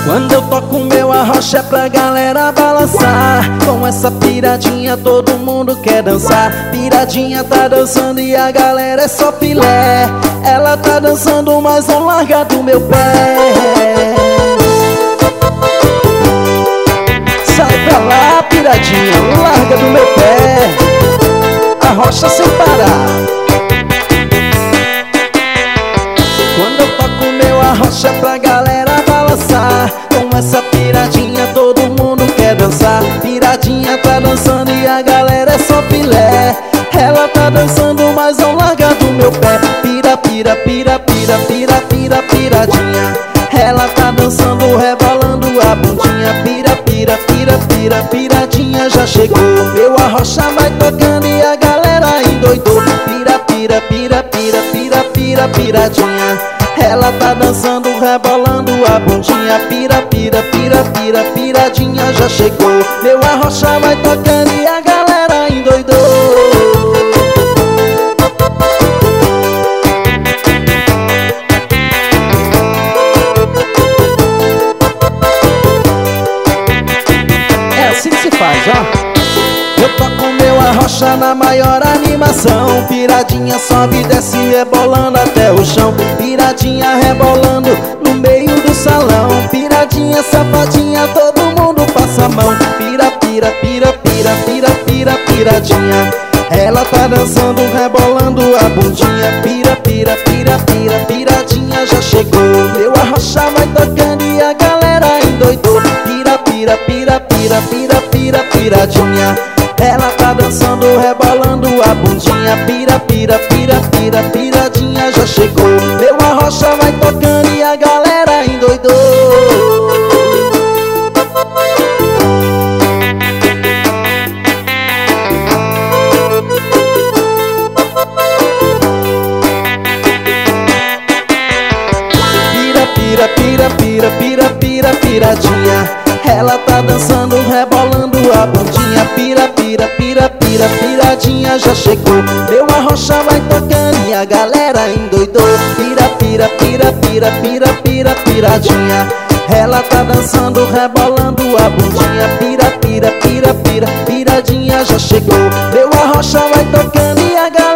Quando eu toco meu arrocha é pra galera balançar. Com essa piradinha todo mundo quer dançar. Piradinha tá dançando e a galera é só filé. Ela tá dançando, mas não larga do meu pé. Sai pra lá, piradinha, larga do meu pé. Arrocha sem parar. Quando eu toco meu arrocha é pra galera balançar. Com essa piradinha todo mundo quer dançar. Piradinha tá dançando e a galera é só filé. Ela tá dançando, mas não larga do meu pé. Pira, pira, pira, pira, pira, pira, piradinha. Ela tá dançando, rebolando a bundinha. Pira, pira, pira, pira, piradinha já chegou. Meu arrocha vai tocando e a galera endoidou. Pira, pira, pira, pira, pira, pira, piradinha. Ela tá dançando, rebolando a bundinha. Pira, pira, pira, pira, piradinha já chegou. Meu arrocha vai tocando e a galera endoidou. É assim que se faz, ó. Eu toco meu arrocha na maior animação. Piradinha sobe e desce rebolando até o chão. Piradinha rebolando no meio do salão. Piradinha safadinha, todo mundo passa a mão. Pira, pira, pira, pira, pira, pira, piradinha. Ela tá dançando, rebolando a bundinha. Pira, pira, pira, pira, piradinha já chegou. Meu arrocha vai tocando e a galera endoidou. Pira, pira, pira, pira, pira, pira, piradinha. Ela tá dançando, rebolando a bundinha. Pira, pira, pira, pira, piradinha já chegou. Meu arrocha vai tocando e a galera endoidou. Pira, pira, pira, pira, pira, pira, piradinha. Ela tá dançando, rebolando a bundinha. Pira, pira, pira, pira, piradinha já chegou. Meu arrocha vai tocando e a galera endoidou. Pira, pira, pira, pira, pira, pira, piradinha. Ela tá dançando, rebolando a bundinha. Pira, pira, pira, pira, piradinha já chegou. Meu arrocha vai tocando e a galera